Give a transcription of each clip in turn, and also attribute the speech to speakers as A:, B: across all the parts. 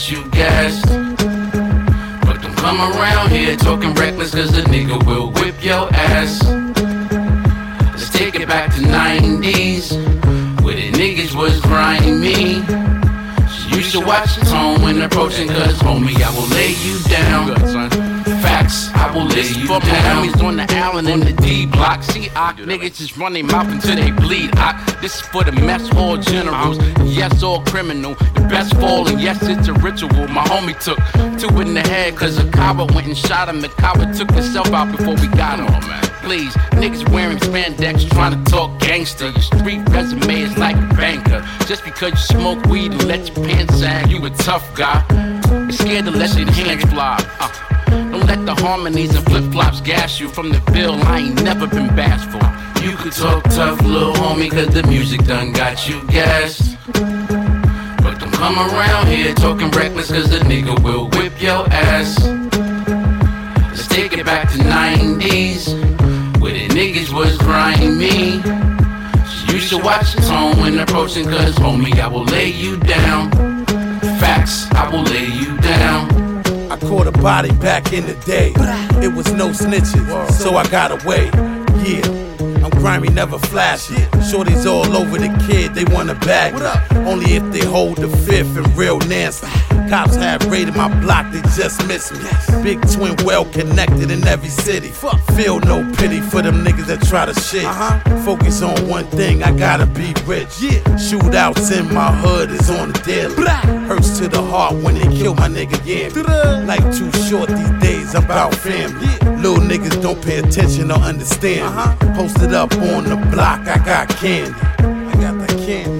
A: got you gassed. But don't come around here talking reckless, cause a nigga will whip your ass. Let's take it back to 90s, where the niggas was grimy. So you should watch your tone when approaching, cause homie, I will lay you down. Facts, I will lay you down. Homies on the Allen and the D block. See, niggas just run their mouth until they bleed. This is for the mess hall generals. Yes, all criminal. The best fall, and yes, it's a ritual. My homie took 2 in the head, cause a coward went and shot him. The coward took himself out before we got him. Please, niggas wearing spandex trying to talk gangster. Your street resume is like a banker. Just because you smoke weed and let your pants sag, you a tough guy. You're scared to let your hands fly. Don't let the harmonies and flip-flops gas you. From the bill, I ain't never been bashful. You could talk tough, little homie, cause the music done got you gassed. But don't come around here talking reckless, cause the nigga will whip your ass. Let's take it back to 90s, where the niggas was grimy. So you should watch your tone when approaching, cause homie, I will lay you down. Facts, I will lay you down.
B: I caught a body back in the day. It was no snitches, so I got away. Yeah, I'm grimy, never flashy. Shorties all over the kid, they wanna bag me. Only if they hold the fifth and real nasty. Cops have raided my block, they just missed me. Big twin, well connected in every city. Feel no pity for them niggas that try to shit. Focus on one thing, I gotta be rich. Shootouts in my hood is on the daily. Hurts to the heart when they kill my nigga, yeah. Life too short these days, I'm about family. Little niggas don't pay attention or understand me. Posted up on the block, I got candy. I got that candy.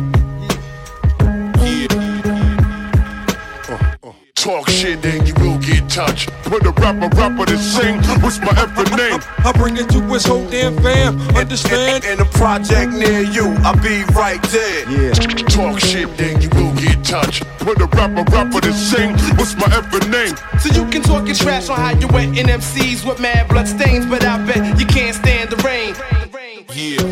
C: Talk shit, then you will get touched. Put a rapper to sing. What's my effing name?
D: I bring it to his whole damn fam. Understand?
C: In a project near you, I'll be right there. Yeah. Talk shit, then you will get touched. Put a rapper to sing. What's my effing name?
E: So you can talk your trash on how you wet in MCs with mad blood stains, but I bet you can't stand the rain.
C: Yeah.